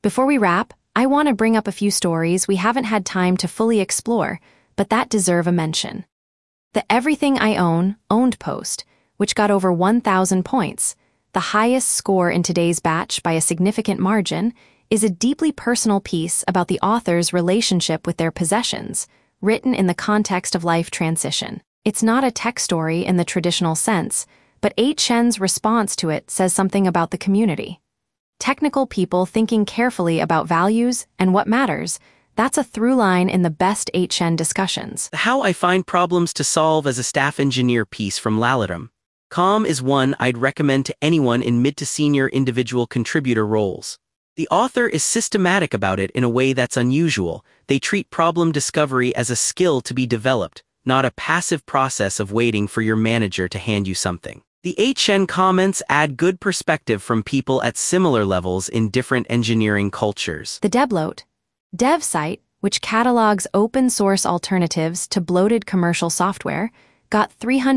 Before we wrap, I want to bring up a few stories we haven't had time to fully explore, but that deserve a mention. The Everything I Own owned post, which got over 1,000 points, the highest score in today's batch by a significant margin, is a deeply personal piece about the author's relationship with their possessions, written in the context of life transition. It's not a tech story in the traditional sense, but 8chan's response to it says something about the community. Technical people thinking carefully about values and what matters, that's a through line in the best 8chan discussions. The How I Find Problems to Solve as a Staff Engineer piece from Lalatam.com is one I'd recommend to anyone in mid to senior individual contributor roles. The author is systematic about it in a way that's unusual. They treat problem discovery as a skill to be developed, not a passive process of waiting for your manager to hand you something. The 8chan comments add good perspective from people at similar levels in different engineering cultures. The Debloat dev site, which catalogs open-source alternatives to bloated commercial software, got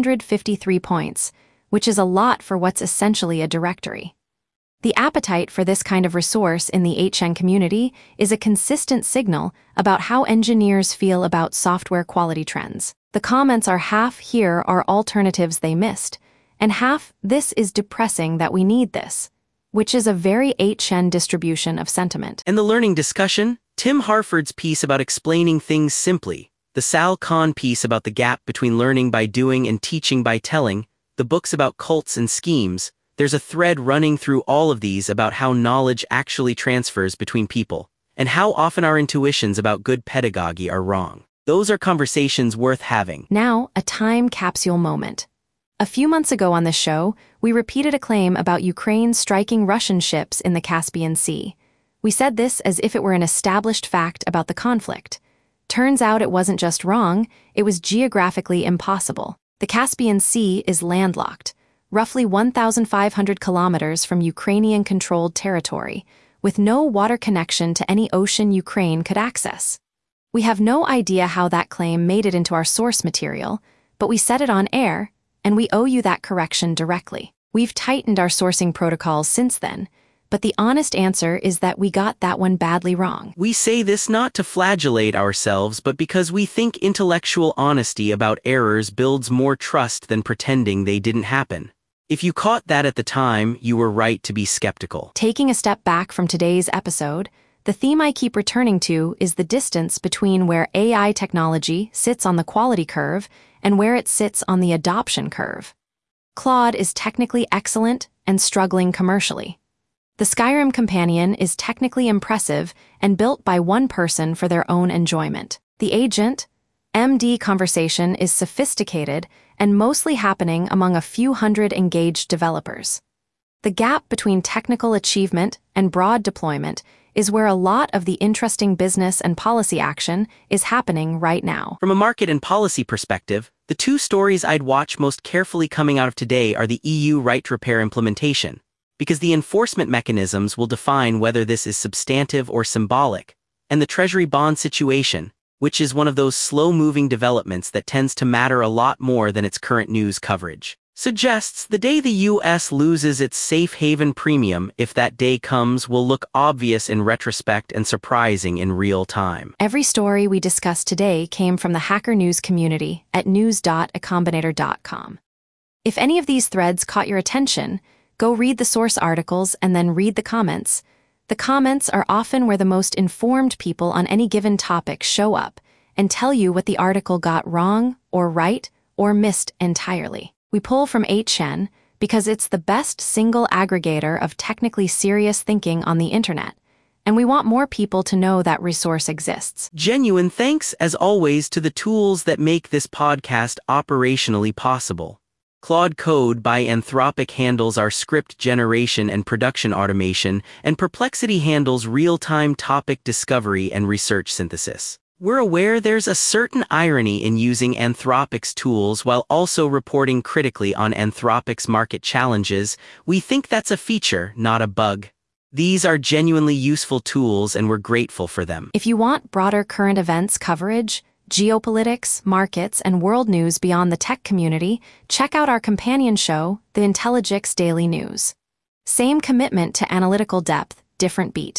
353 points, which is a lot for what's essentially a directory. The appetite for this kind of resource in the 8chan community is a consistent signal about how engineers feel about software quality trends. The comments are half "here are alternatives they missed," and half "this is depressing that we need this," which is a very 8chan distribution of sentiment. And the learning discussion? Tim Harford's piece about explaining things simply, the Sal Khan piece about the gap between learning by doing and teaching by telling, the books about cults and schemes, there's a thread running through all of these about how knowledge actually transfers between people, and how often our intuitions about good pedagogy are wrong. Those are conversations worth having. Now, a time capsule moment. A few months ago on this show, we repeated a claim about Ukraine striking Russian ships in the Caspian Sea. We said this as if it were an established fact about the conflict. Turns out it wasn't just wrong, it was geographically impossible. The Caspian Sea is landlocked, roughly 1,500 kilometers from Ukrainian-controlled territory, with no water connection to any ocean Ukraine could access. We have no idea how that claim made it into our source material, but we said it on air, and we owe you that correction directly. We've tightened our sourcing protocols since then, but the honest answer is that we got that one badly wrong. We say this not to flagellate ourselves, but because we think intellectual honesty about errors builds more trust than pretending they didn't happen. If you caught that at the time, you were right to be skeptical. Taking a step back from today's episode, the theme I keep returning to is the distance between where AI technology sits on the quality curve and where it sits on the adoption curve. Claude is technically excellent and struggling commercially. The Skyrim companion is technically impressive and built by one person for their own enjoyment. The Agent MD conversation is sophisticated and mostly happening among a few hundred engaged developers. The gap between technical achievement and broad deployment is where a lot of the interesting business and policy action is happening right now. From a market and policy perspective, the two stories I'd watch most carefully coming out of today are the EU right to repair implementation, because the enforcement mechanisms will define whether this is substantive or symbolic, and the Treasury bond situation, which is one of those slow-moving developments that tends to matter a lot more than its current news coverage suggests. The day the U.S. loses its safe haven premium, if that day comes, will look obvious in retrospect and surprising in real time. Every story we discussed today came from the Hacker News community at news.acombinator.com. If any of these threads caught your attention, go read the source articles and then read the comments. The comments are often where the most informed people on any given topic show up and tell you what the article got wrong or right or missed entirely. We pull from 8chan because it's the best single aggregator of technically serious thinking on the internet, and we want more people to know that resource exists. Genuine thanks, as always, to the tools that make this podcast operationally possible. Claude Code by Anthropic handles our script generation and production automation, and Perplexity handles real-time topic discovery and research synthesis. We're aware there's a certain irony in using Anthropic's tools while also reporting critically on Anthropic's market challenges. We think that's a feature, not a bug. These are genuinely useful tools, and we're grateful for them. If you want broader current events coverage, geopolitics, markets, and world news beyond the tech community, check out our companion show, The Intelligix Daily News. Same commitment to analytical depth, different beat.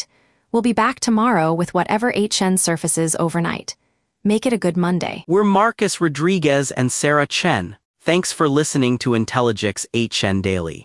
We'll be back tomorrow with whatever HN surfaces overnight. Make it a good Monday. We're Marcus Rodriguez and Sarah Chen. Thanks for listening to Intelligix HN Daily.